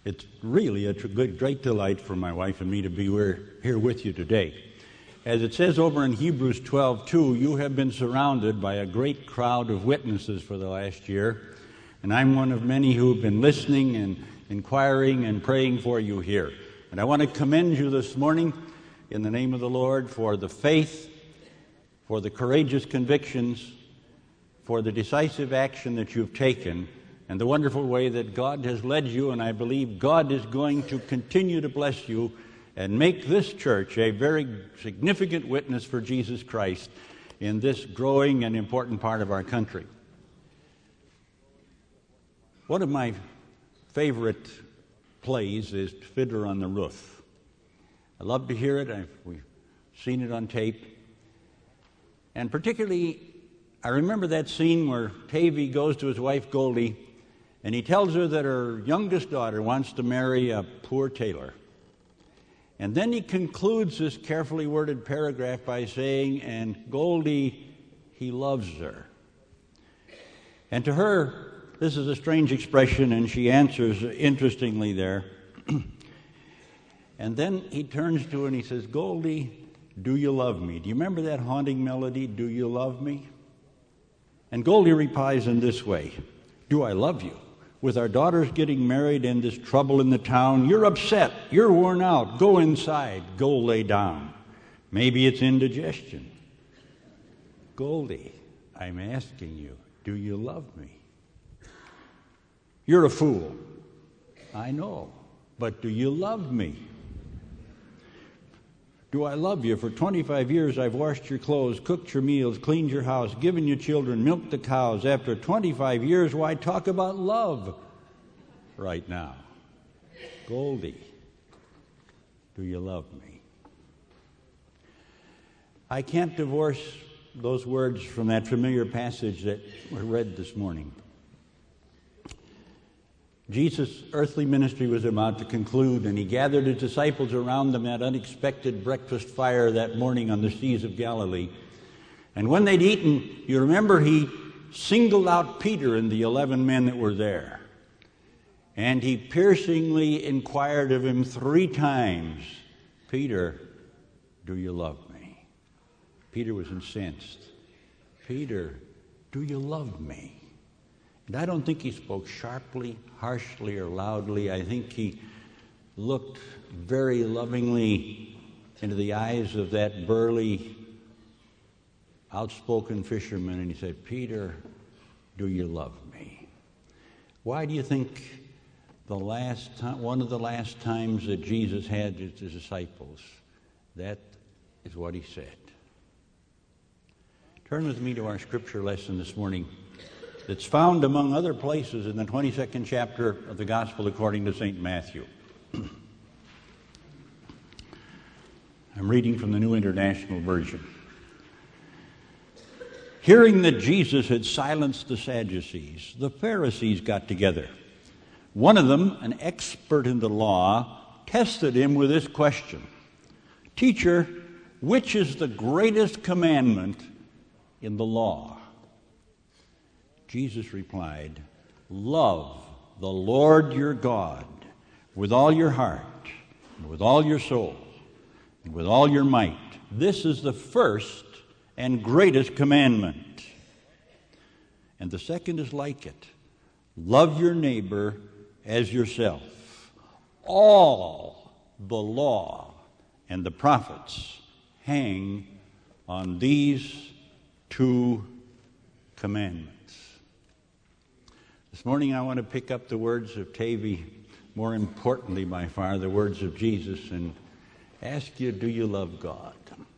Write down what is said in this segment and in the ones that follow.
It's really a great delight for my wife and me to be here with you today. As it says over in Hebrews 12:2, you have been surrounded by a great crowd of witnesses for the last year, and I'm one of many who have been listening and inquiring and praying for you here. And I want to commend you this morning in the name of the Lord for the faith, for the courageous convictions, for the decisive action that you've taken, and the wonderful way that God has led you, and I believe God is going to continue to bless you and make this church a very significant witness for Jesus Christ in this growing and important part of our country. One of my favorite plays is Fiddler on the Roof. I love to hear it. We've seen it on tape. And particularly, I remember that scene where Tavy goes to his wife Goldie, and he tells her that her youngest daughter wants to marry a poor tailor. And then he concludes this carefully worded paragraph by saying, and Goldie, he loves her. And to her, this is a strange expression, and she answers interestingly there. And then he turns to her and he says, Goldie, do you love me? Do you remember that haunting melody, Do You Love Me? And Goldie replies in this way, do I love you? With our daughters getting married and this trouble in the town, you're upset, you're worn out, go inside, go lay down. Maybe it's indigestion. Goldie, I'm asking you, do you love me? You're a fool. I know, but do you love me? Do I love you? For 25 years I've washed your clothes, cooked your meals, cleaned your house, given you children, milked the cows. After 25 years, why talk about love right now? Goldie, do you love me? I can't divorce those words from that familiar passage that were read this morning. Jesus' earthly ministry was about to conclude, and he gathered his disciples around them at that unexpected breakfast fire that morning on the seas of Galilee. And when they'd eaten, you remember he singled out Peter and the 11 men that were there. And he piercingly inquired of him 3 times, Peter, do you love me? Peter was incensed. Peter, do you love me? And I don't think he spoke sharply, harshly, or loudly. I think he looked very lovingly into the eyes of that burly, outspoken fisherman, and he said, Peter, do you love me? Why do you think one of the last times that Jesus had his disciples, that is what he said? Turn with me to our scripture lesson this morning. It's found, among other places, in the 22nd chapter of the Gospel according to St. Matthew. I'm reading from the New International Version. Hearing that Jesus had silenced the Sadducees, the Pharisees got together. One of them, an expert in the law, tested him with this question, Teacher, which is the greatest commandment in the law? Jesus replied, love the Lord your God with all your heart, and with all your soul, and with all your might. This is the first and greatest commandment. And the second is like it. Love your neighbor as yourself. All the law and the prophets hang on these 2 commandments. This morning I want to pick up the words of Tavy, more importantly by far, the words of Jesus, and ask you, do you love God?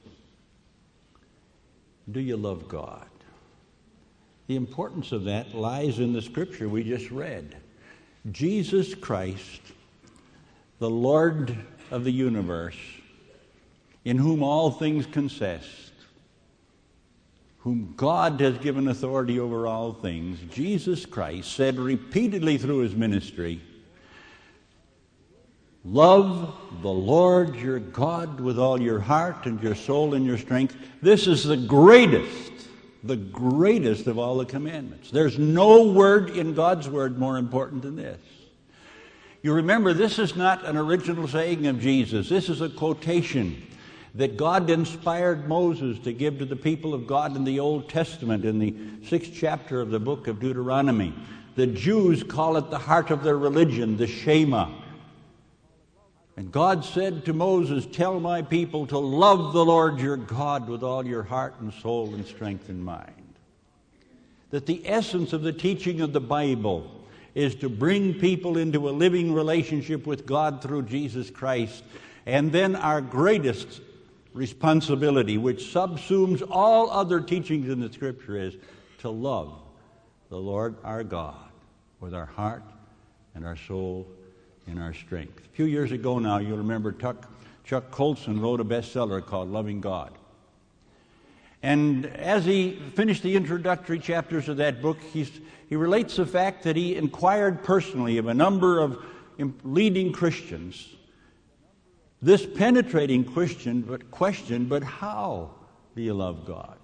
Do you love God? The importance of that lies in the scripture we just read. Jesus Christ, the Lord of the universe, in whom all things consist, whom God has given authority over all things, Jesus Christ said repeatedly through his ministry, love the Lord your God with all your heart and your soul and your strength. This is the greatest of all the commandments. There's no word in God's word more important than this. You remember, this is not an original saying of Jesus. This is a quotation that God inspired Moses to give to the people of God in the Old Testament, in the 6th chapter of the book of Deuteronomy. The Jews call it the heart of their religion, the Shema. And God said to Moses, "Tell my people to love the Lord your God with all your heart and soul and strength and mind." That the essence of the teaching of the Bible is to bring people into a living relationship with God through Jesus Christ. And then our greatest responsibility, which subsumes all other teachings in the Scripture, is to love the Lord our God with our heart and our soul and our strength. A few years ago now, you'll remember Chuck Colson wrote a bestseller called Loving God. And as he finished the introductory chapters of that book, he relates the fact that he inquired personally of a number of leading Christians this penetrating question, but how do you love God?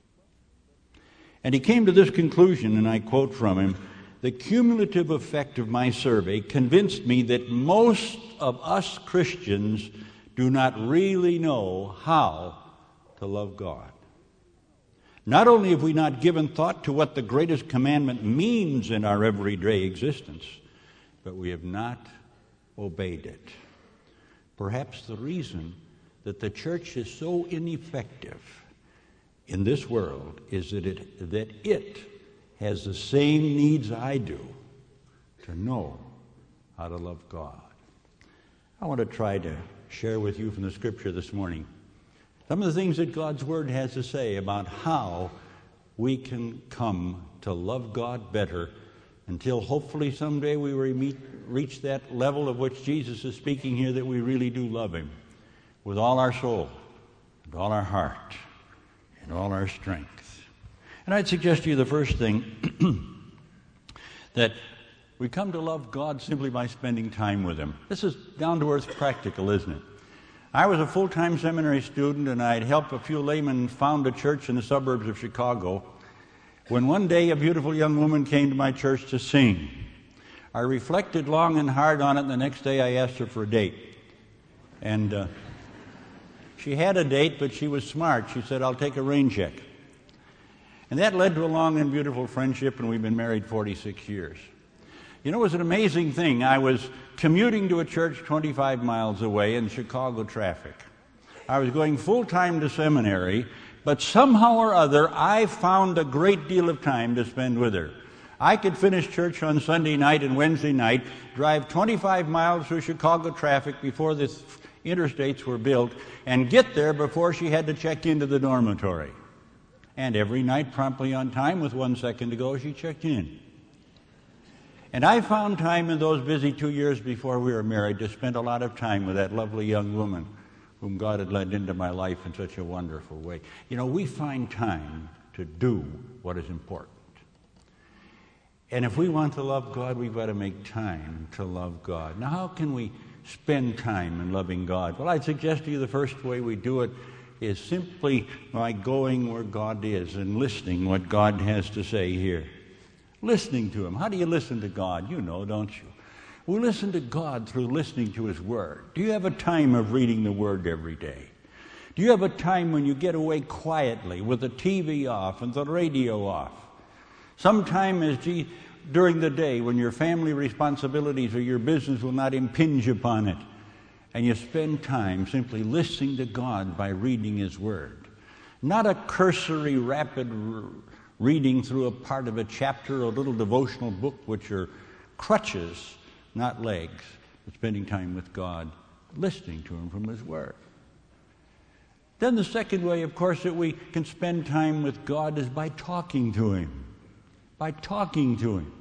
And he came to this conclusion, and I quote from him, "The cumulative effect of my survey convinced me that most of us Christians do not really know how to love God. Not only have we not given thought to what the greatest commandment means in our everyday existence, but we have not obeyed it. Perhaps the reason that the church is so ineffective in this world is that it has the same needs I do to know how to love God." I want to try to share with you from the Scripture this morning some of the things that God's Word has to say about how we can come to love God better until hopefully someday we reach that level of which Jesus is speaking here, that we really do love Him with all our soul and all our heart and all our strength. And I'd suggest to you the first thing that we come to love God simply by spending time with Him. This is down-to-earth practical, isn't it? I was a full-time seminary student, and I'd helped a few laymen found a church in the suburbs of Chicago, when one day a beautiful young woman came to my church to sing. I reflected long and hard on it, and the next day I asked her for a date. And she had a date, but she was smart. She said, "I'll take a rain check." And that led to a long and beautiful friendship, and we've been married 46 years. You know, it was an amazing thing. I was commuting to a church 25 miles away in Chicago traffic. I was going full-time to seminary, but somehow or other I found a great deal of time to spend with her. I could finish church on Sunday night and Wednesday night, drive 25 miles through Chicago traffic before the interstates were built, and get there before she had to check into the dormitory. And every night, promptly on time, with 1 second to go, she checked in. And I found time in those busy 2 years before we were married to spend a lot of time with that lovely young woman whom God had led into my life in such a wonderful way. You know, we find time to do what is important. And if we want to love God, we've got to make time to love God. Now, how can we spend time in loving God? Well, I'd suggest to you the first way we do it is simply by going where God is and listening what God has to say here. Listening to Him. How do you listen to God? You know, don't you? We listen to God through listening to His Word. Do you have a time of reading the Word every day? Do you have a time when you get away quietly with the TV off and the radio off? Sometime during the day when your family responsibilities or your business will not impinge upon it, and you spend time simply listening to God by reading His Word. Not a cursory, rapid reading through a part of a chapter or a little devotional book, which are crutches, not legs, but spending time with God, listening to Him from His Word. Then the second way, of course, that we can spend time with God is by talking to Him. By talking to Him.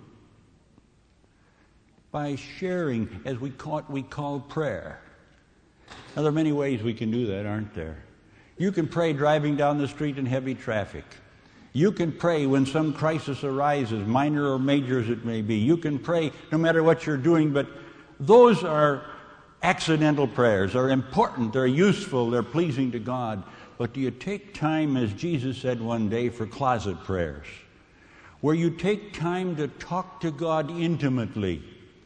By sharing, as we call prayer. Now, there are many ways we can do that, aren't there? You can pray driving down the street in heavy traffic. You can pray when some crisis arises, minor or major as it may be. You can pray no matter what you're doing, but those are accidental prayers. They're important, they're useful, they're pleasing to God. But do you take time, as Jesus said one day, for closet prayers, where you take time to talk to God intimately?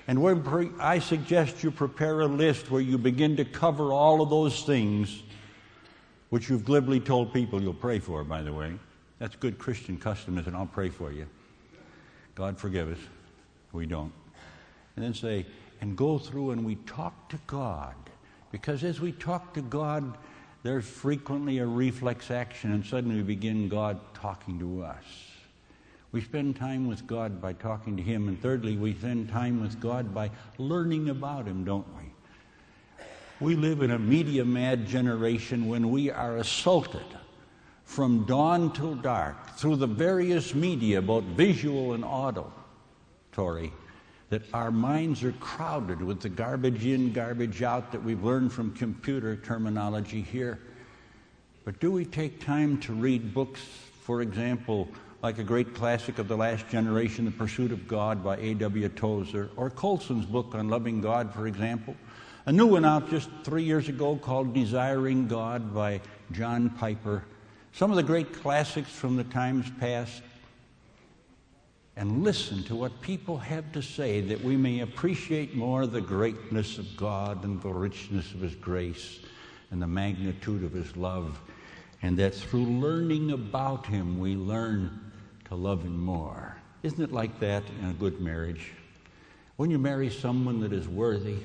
And I suggest you prepare a list where you begin to cover all of those things which you've glibly told people you'll pray for, by the way. That's good Christian custom, and I'll pray for you. God forgive us. We don't. And then say, and go through and we talk to God. Because as we talk to God, there's frequently a reflex action, and suddenly we begin God talking to us. We spend time with God by talking to Him, and thirdly, we spend time with God by learning about Him, don't we? We live in a media-mad generation when we are assaulted from dawn till dark through the various media, both visual and auditory, that our minds are crowded with the garbage in, garbage out that we've learned from computer terminology here. But do we take time to read books, for example, like a great classic of the last generation, The Pursuit of God by A.W. Tozer, or Colson's book on loving God, for example? A new one out just 3 years ago called Desiring God by John Piper. Some of the great classics from the times past. And listen to what people have to say that we may appreciate more the greatness of God and the richness of His grace and the magnitude of His love. And that through learning about Him, we learn to love Him more. Isn't it like that in a good marriage? When you marry someone that is worthy,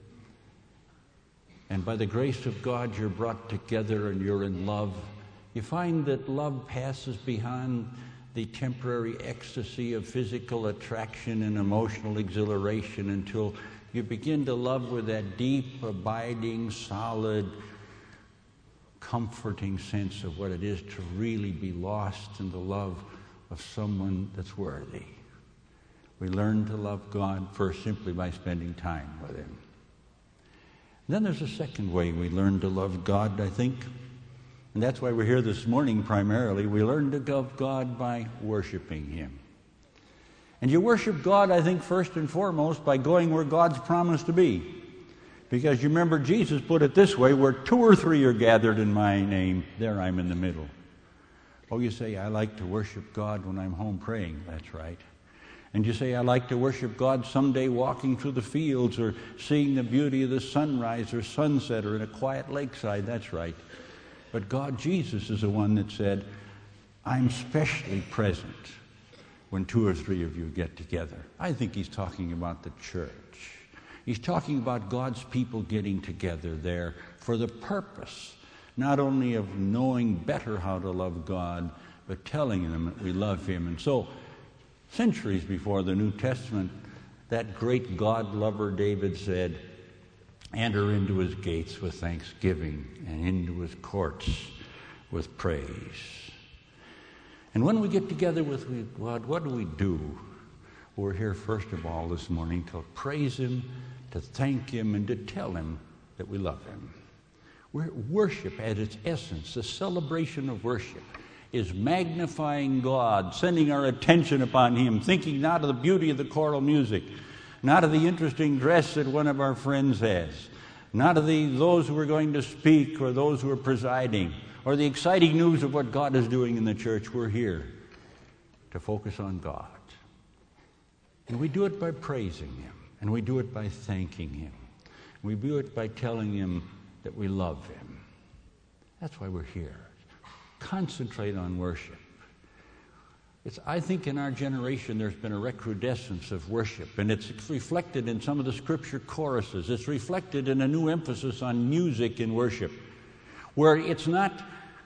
and by the grace of God you're brought together and you're in love, you find that love passes behind the temporary ecstasy of physical attraction and emotional exhilaration until you begin to love with that deep, abiding, solid, comforting sense of what it is to really be lost in the love of someone that's worthy. We learn to love God first simply by spending time with Him. Then there's a second way we learn to love God, I think, and that's why we're here this morning primarily. We learn to love God by worshiping Him. And you worship God, I think, first and foremost by going where God's promised to be. Because you remember Jesus put it this way, where 2 or 3 are gathered in my name, there I'm in the middle. Oh, you say, I like to worship God when I'm home praying. That's right. And you say, I like to worship God someday walking through the fields or seeing the beauty of the sunrise or sunset or in a quiet lakeside. That's right. But God, Jesus, is the one that said, I'm specially present when 2 or 3 of you get together. I think He's talking about the church. He's talking about God's people getting together there for the purpose, not only of knowing better how to love God, but telling them that we love Him. And so, centuries before the New Testament, that great God lover David said, enter into His gates with thanksgiving and into His courts with praise. And when we get together with God, what do? We're here first of all this morning to praise Him, to thank Him, and to tell Him that we love Him. Worship at its essence, the celebration of worship, is magnifying God, sending our attention upon Him, thinking not of the beauty of the choral music, not of the interesting dress that one of our friends has, not of those who are going to speak or those who are presiding, or the exciting news of what God is doing in the church. We're here to focus on God. And we do it by praising Him, and we do it by thanking Him. We do it by telling Him that we love Him. That's why we're here. Concentrate on worship. I think in our generation there's been a recrudescence of worship, and it's reflected in some of the scripture choruses. It's reflected in a new emphasis on music in worship, where it's not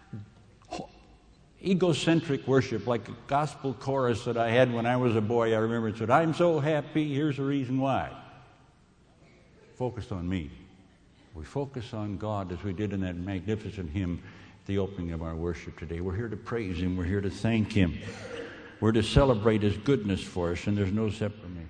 egocentric worship like a gospel chorus that I had when I was a boy. I remember it said, I'm so happy, here's the reason why. Focused on me. We focus on God as we did in that magnificent hymn at the opening of our worship today. We're here to praise Him. We're here to thank Him. We're to celebrate His goodness for us, and there's no separation.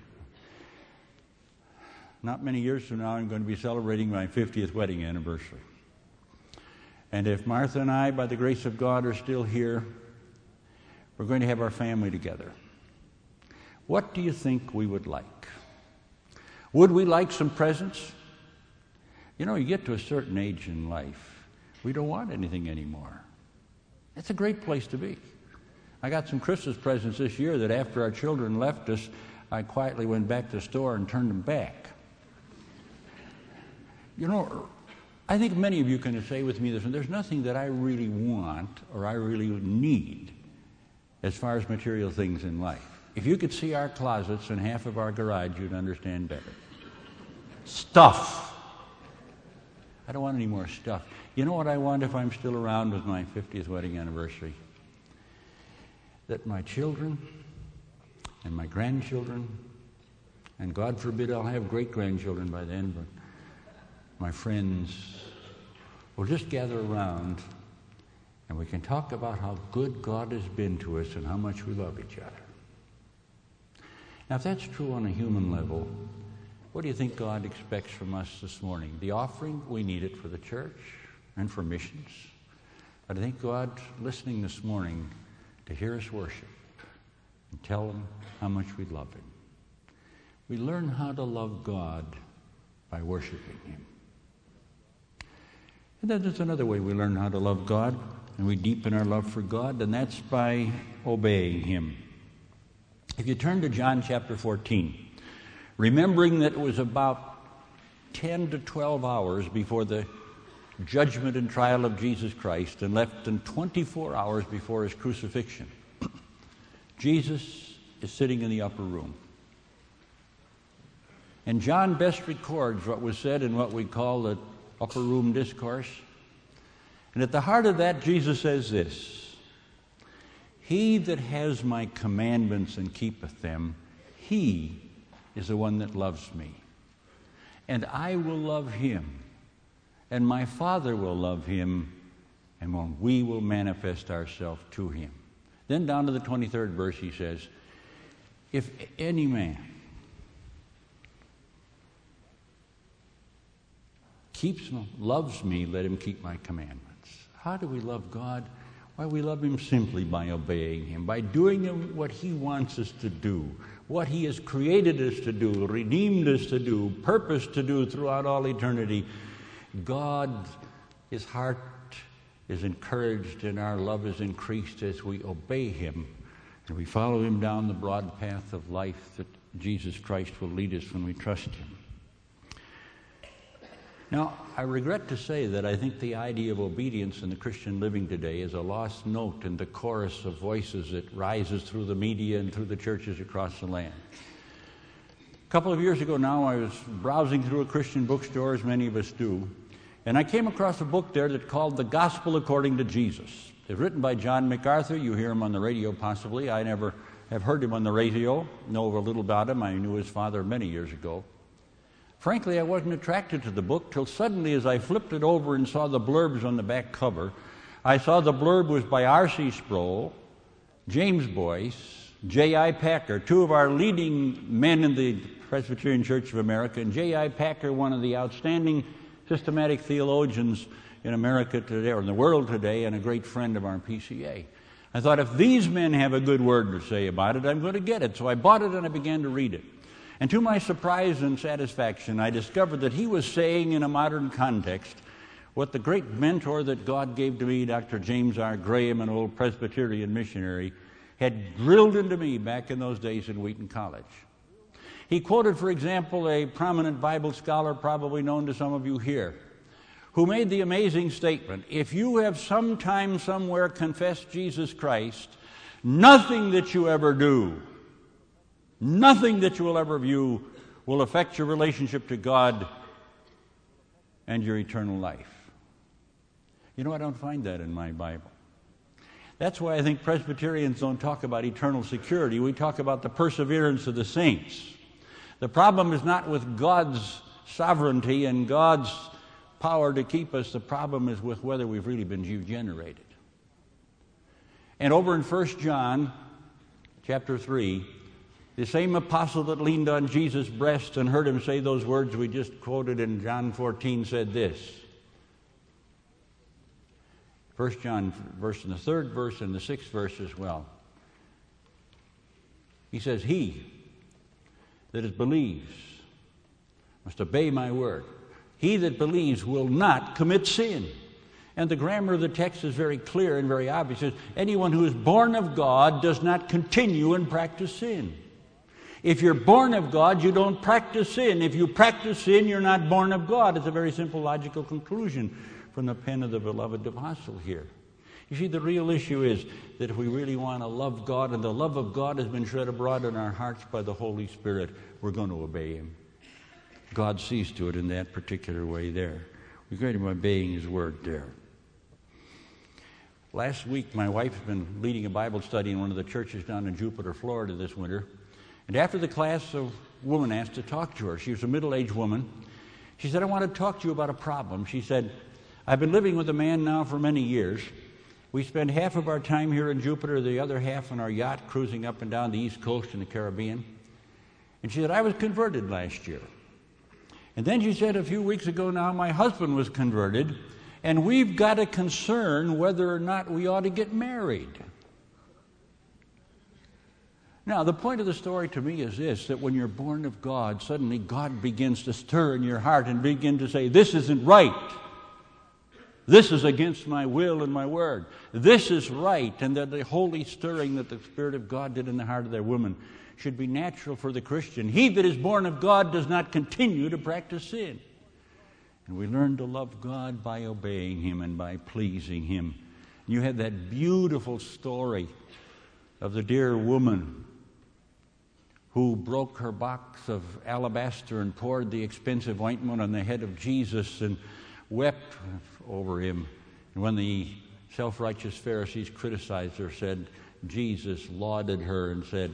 Not many years from now, I'm going to be celebrating my 50th wedding anniversary. And if Martha and I, by the grace of God, are still here, we're going to have our family together. What do you think we would like? Would we like some presents? You know, you get to a certain age in life, we don't want anything anymore. It's a great place to be. I got some Christmas presents this year that after our children left us, I quietly went back to the store and turned them back. You know, I think many of you can say with me this, and there's nothing that I really want or I really need as far as material things in life. If you could see our closets and half of our garage, you'd understand better. Stuff. I don't want any more stuff. You know what I want if I'm still around with my 50th wedding anniversary? That my children and my grandchildren, and God forbid I'll have great-grandchildren by then, but my friends will just gather around and we can talk about how good God has been to us and how much we love each other. Now, if that's true on a human level, what do you think God expects from us this morning? The offering, we need it for the church and for missions. But I think God's listening this morning to hear us worship and tell Him how much we love Him. We learn how to love God by worshiping Him. And then there's another way we learn how to love God, and we deepen our love for God, and that's by obeying Him. If you turn to John chapter 14, remembering that it was about 10 to 12 hours before the judgment and trial of Jesus Christ and less than 24 hours before His crucifixion, Jesus is sitting in the upper room. And John best records what was said in what we call the upper room discourse. And at the heart of that, Jesus says this: "He that has my commandments and keepeth them, he is the one that loves me. And I will love him, and my Father will love him, and when we will manifest ourselves to him." Then down to the 23rd verse he says, "If any man loves me, let him keep my commandments." How do we love God? Why, we love Him simply by obeying Him, by doing what He wants us to do, what He has created us to do, redeemed us to do, purposed to do throughout all eternity. God, His heart is encouraged and our love is increased as we obey Him and we follow Him down the broad path of life that Jesus Christ will lead us when we trust Him. Now, I regret to say that I think the idea of obedience in the Christian living today is a lost note in the chorus of voices that rises through the media and through the churches across the land. A couple of years ago now, I was browsing through a Christian bookstore, as many of us do, and I came across a book there that called The Gospel According to Jesus. It's written by John MacArthur. You hear him on the radio possibly. I never have heard him on the radio, know a little about him. I knew his father many years ago. Frankly, I wasn't attracted to the book till suddenly, as I flipped it over and saw the blurbs on the back cover, I saw the blurb was by R.C. Sproul, James Boyce, J.I. Packer, two of our leading men in the Presbyterian Church of America, and J.I. Packer, one of the outstanding systematic theologians in America today, or in the world today, and a great friend of our PCA. I thought, if these men have a good word to say about it, I'm going to get it. So I bought it and I began to read it. And to my surprise and satisfaction, I discovered that he was saying in a modern context what the great mentor that God gave to me, Dr. James R. Graham, an old Presbyterian missionary, had drilled into me back in those days in Wheaton College. He quoted, for example, a prominent Bible scholar, probably known to some of you here, who made the amazing statement: if you have sometime somewhere confessed Jesus Christ, nothing that you ever do, nothing that you will ever view will affect your relationship to God and your eternal life. You know, I don't find that in my Bible. That's why I think Presbyterians don't talk about eternal security. We talk about the perseverance of the saints. The problem is not with God's sovereignty and God's power to keep us. The problem is with whether we've really been regenerated. And over in 1 John chapter 3, the same apostle that leaned on Jesus' breast and heard him say those words we just quoted in John 14 said this. 1 John verse in the 3rd verse and the 6th verse as well. He says, "He that believes must obey my word. He that believes will not commit sin." And the grammar of the text is very clear and very obvious. It says, anyone who is born of God does not continue and practice sin. If you're born of God, you don't practice sin. If you practice sin, you're not born of God. It's a very simple logical conclusion from the pen of the beloved apostle here. You see, the real issue is that if we really want to love God, and the love of God has been shed abroad in our hearts by the Holy Spirit, we're going to obey Him. God sees to it in that particular way there. We're going to be obeying His word there. Last week, my wife's been leading a Bible study in one of the churches down in Jupiter, Florida this winter. And after the class, a woman asked to talk to her. She was a middle-aged woman. She said, I want to talk to you about a problem. She said, I've been living with a man now for many years. We spend half of our time here in Jupiter, the other half on our yacht cruising up and down the East Coast in the Caribbean. And she said, I was converted last year. And then she said, a few weeks ago now, my husband was converted, and we've got a concern whether or not we ought to get married. Now, the point of the story to me is this, that when you're born of God, suddenly God begins to stir in your heart and begin to say, this isn't right. This is against my will and my word. This is right. And that the holy stirring that the Spirit of God did in the heart of that woman should be natural for the Christian. He that is born of God does not continue to practice sin. And we learn to love God by obeying Him and by pleasing Him. You have that beautiful story of the dear woman who broke her box of alabaster and poured the expensive ointment on the head of Jesus and wept over Him. And when the self-righteous Pharisees criticized her, said, Jesus lauded her and said,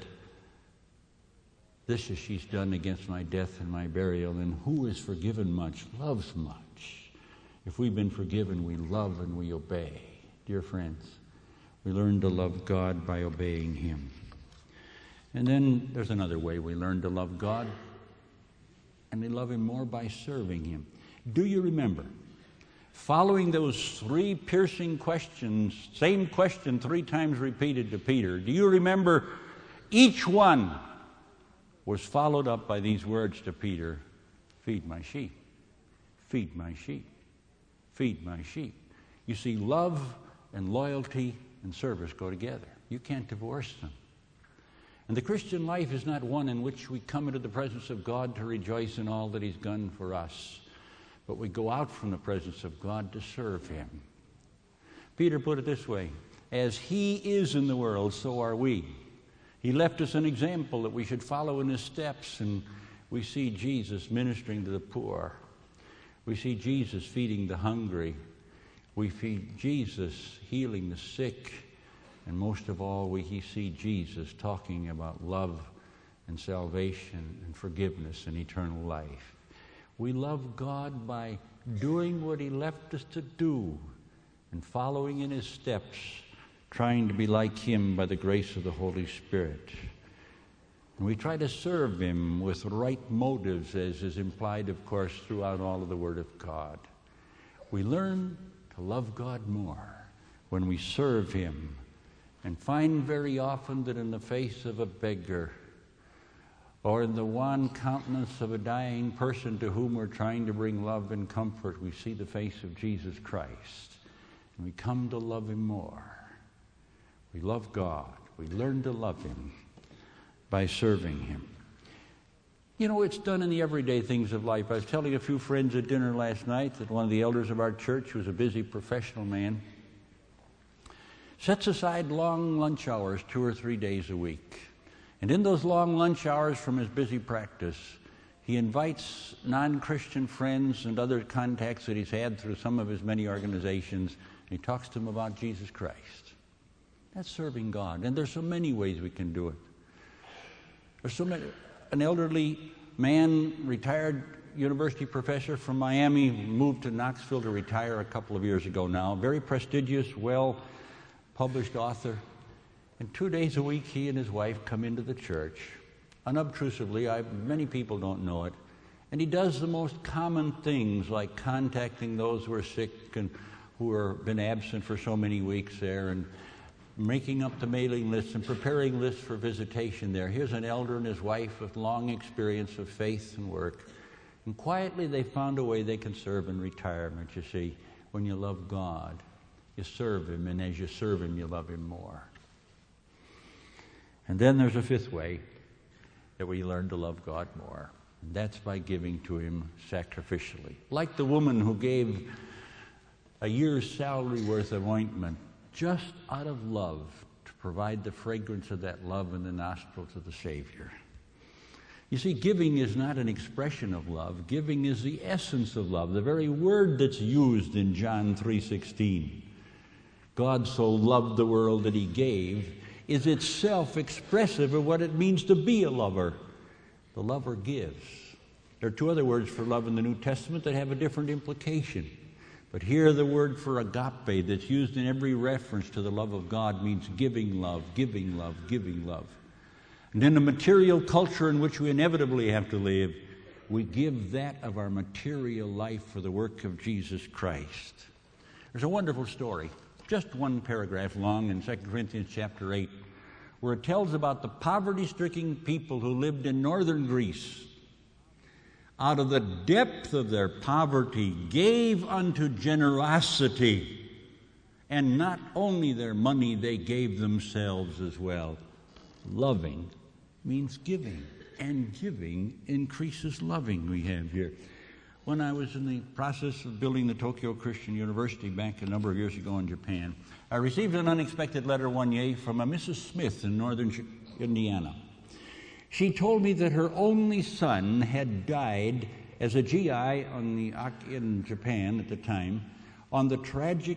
this is she's done against my death and my burial, and who is forgiven much loves much. If we've been forgiven, we love and we obey. Dear friends, we learn to love God by obeying Him. And then there's another way we learn to love God, and we love Him more by serving Him. Do you remember, following those three piercing questions, same question 3 times repeated to Peter, do you remember each one was followed up by these words to Peter, feed my sheep, feed my sheep, feed my sheep. You see, love and loyalty and service go together. You can't divorce them. And the Christian life is not one in which we come into the presence of God to rejoice in all that He's done for us, but we go out from the presence of God to serve Him. Peter put it this way, as He is in the world, so are we. He left us an example that we should follow in His steps, and we see Jesus ministering to the poor. We see Jesus feeding the hungry. We see Jesus healing the sick. And most of all, we see Jesus talking about love and salvation and forgiveness and eternal life. We love God by doing what He left us to do and following in His steps, trying to be like Him by the grace of the Holy Spirit. And we try to serve Him with right motives, as is implied, of course, throughout all of the Word of God. We learn to love God more when we serve Him, and find very often that in the face of a beggar or in the wan countenance of a dying person to whom we're trying to bring love and comfort, we see the face of Jesus Christ, and we come to love Him more. We love God. We learn to love Him by serving Him. You know, it's done in the everyday things of life. I was telling a few friends at dinner last night that one of the elders of our church, who was a busy professional man, sets aside long lunch hours 2 or 3 days a week. And in those long lunch hours from his busy practice, he invites non-Christian friends and other contacts that he's had through some of his many organizations, and he talks to them about Jesus Christ. That's serving God. And there's so many ways we can do it. There's so many. An elderly man, retired university professor from Miami, moved to Knoxville to retire a couple of years ago now. Very prestigious, well-published author. And 2 days a week, he and his wife come into the church, unobtrusively. Many people don't know it. And he does the most common things, like contacting those who are sick and who have been absent for so many weeks there, and making up the mailing lists and preparing lists for visitation there. Here's an elder and his wife with long experience of faith and work. And quietly they found a way they can serve in retirement. You see, when you love God, you serve Him, and as you serve Him, you love Him more. And then there's a fifth way that we learn to love God more. And that's by giving to Him sacrificially. Like the woman who gave a year's salary worth of ointment just out of love to provide the fragrance of that love in the nostrils of the Savior. You see, giving is not an expression of love. Giving is the essence of love, the very word that's used in John 3:16. God so loved the world that He gave is itself expressive of what it means to be a lover. The lover gives. There are two other words for love in the New Testament that have a different implication. But here the word for agape that's used in every reference to the love of God means giving love, giving love, giving love. And in the material culture in which we inevitably have to live, we give that of our material life for the work of Jesus Christ. There's a wonderful story, just one paragraph long in 2 Corinthians chapter 8, where it tells about the poverty-stricken people who lived in northern Greece. Out of the depth of their poverty, gave unto generosity, and not only their money, they gave themselves as well. Loving means giving, and giving increases loving, we have here. When I was in the process of building the Tokyo Christian University back a number of years ago in Japan, I received an unexpected letter one day from a Mrs. Smith in northern Indiana. She told me that her only son had died as a GI in Japan at the time on the tragic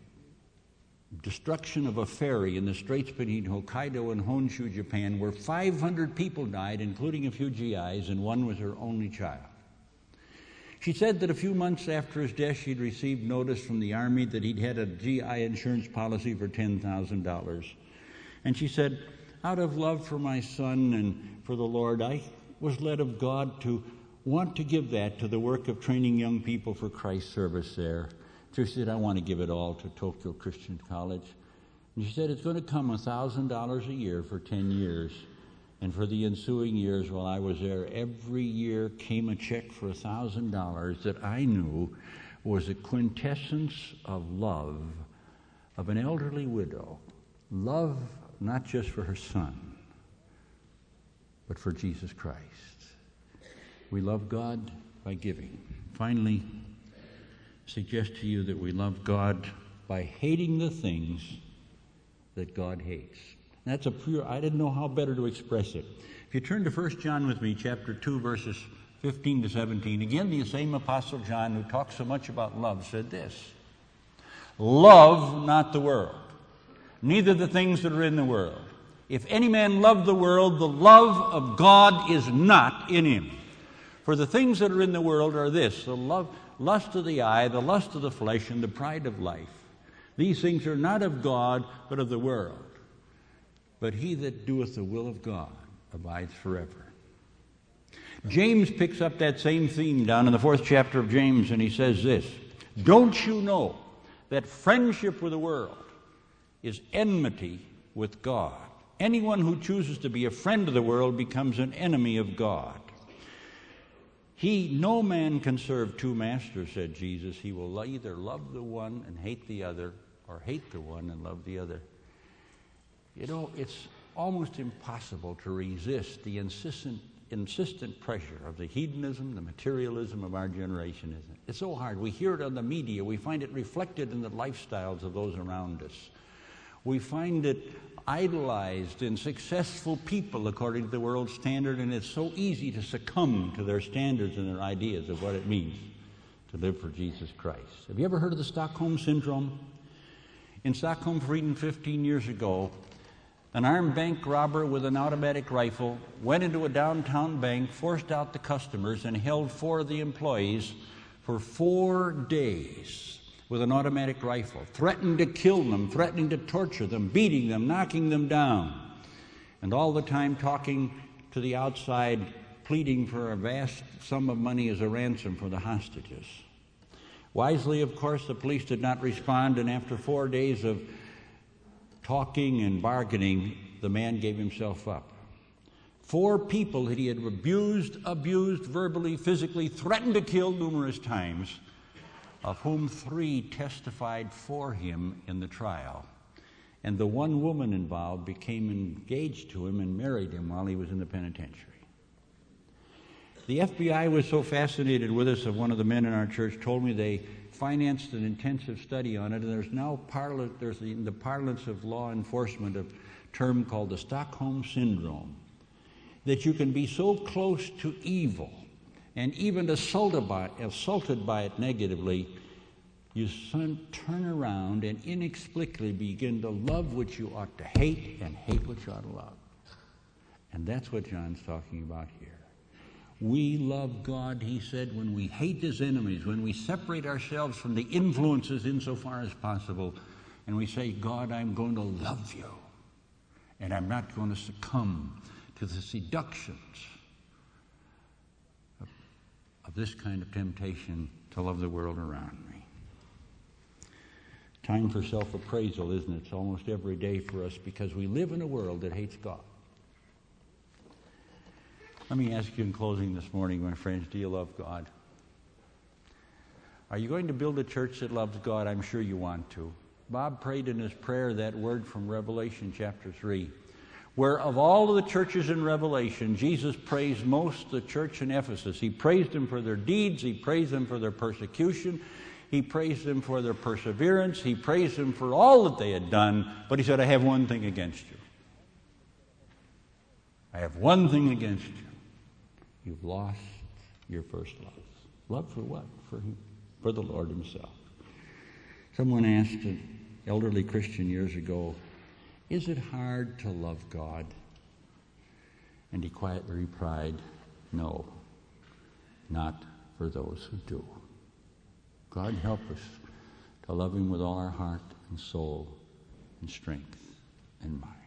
destruction of a ferry in the straits between Hokkaido and Honshu, Japan, where 500 people died, including a few GIs, and one was her only child. She said that a few months after his death, she'd received notice from the Army that he'd had a GI insurance policy for $10,000. And she said, out of love for my son and for the Lord, I was led of God to want to give that to the work of training young people for Christ's service there. So she said, I want to give it all to Tokyo Christian College. And she said, it's going to come $1,000 a year for 10 years. And for the ensuing years while I was there, every year came a check for $1,000 that I knew was a quintessence of love of an elderly widow. Love not just for her son, but for Jesus Christ. We love God by giving. Finally, suggest to you that we love God by hating the things that God hates. That's I didn't know how better to express it. If you turn to 1 John with me, chapter 2, verses 15 to 17, again, the same Apostle John who talks so much about love said this: love not the world, neither the things that are in the world. If any man love the world, the love of God is not in him. For the things that are in the world are this: the lust of the eye, the lust of the flesh, and the pride of life. These things are not of God, but of the world. But he that doeth the will of God abides forever. James picks up that same theme down in the 4th chapter of James, and he says this: don't you know that friendship with the world is enmity with God? Anyone who chooses to be a friend of the world becomes an enemy of God. No man can serve two masters, said Jesus. He will either love the one and hate the other, or hate the one and love the other. You know, it's almost impossible to resist the insistent pressure of the hedonism, the materialism of our generation, isn't it? It's so hard. We hear it on the media. We find it reflected in the lifestyles of those around us. We find it idolized in successful people according to the world's standard, and it's so easy to succumb to their standards and their ideas of what it means to live for Jesus Christ. Have you ever heard of the Stockholm Syndrome? In Stockholm, Sweden, 15 years ago, an armed bank robber with an automatic rifle went into a downtown bank, forced out the customers, and held 4 of the employees for 4 days with an automatic rifle, threatening to kill them, threatening to torture them, beating them, knocking them down, and all the time talking to the outside, pleading for a vast sum of money as a ransom for the hostages. Wisely, of course, the police did not respond, and after 4 days of talking and bargaining, the man gave himself up. 4 people that he had abused verbally, physically, threatened to kill numerous times, of whom 3 testified for him in the trial. And the one woman involved became engaged to him and married him while he was in the penitentiary. The FBI was so fascinated with us that one of the men in our church told me they financed an intensive study on it, and there's now in the parlance of law enforcement a term called the Stockholm Syndrome, that you can be so close to evil and even assaulted by it negatively, you turn around and inexplicably begin to love what you ought to hate and hate what you ought to love. And that's what John's talking about here. We love God, he said, when we hate his enemies, when we separate ourselves from the influences insofar as possible, and we say, God, I'm going to love you, and I'm not going to succumb to the seductions of this kind of temptation to love the world around me. Time for self-appraisal, isn't it? It's almost every day for us because we live in a world that hates God. Let me ask you in closing this morning, my friends, do you love God? Are you going to build a church that loves God? I'm sure you want to. Bob prayed in his prayer that word from Revelation chapter 3, where of all of the churches in Revelation, Jesus praised most the church in Ephesus. He praised them for their deeds. He praised them for their persecution. He praised them for their perseverance. He praised them for all that they had done. But he said, I have one thing against you. I have one thing against you. You've lost your first love. Love for what? For the Lord himself. Someone asked an elderly Christian years ago, is it hard to love God? And he quietly replied, no, not for those who do. God help us to love him with all our heart and soul and strength and mind.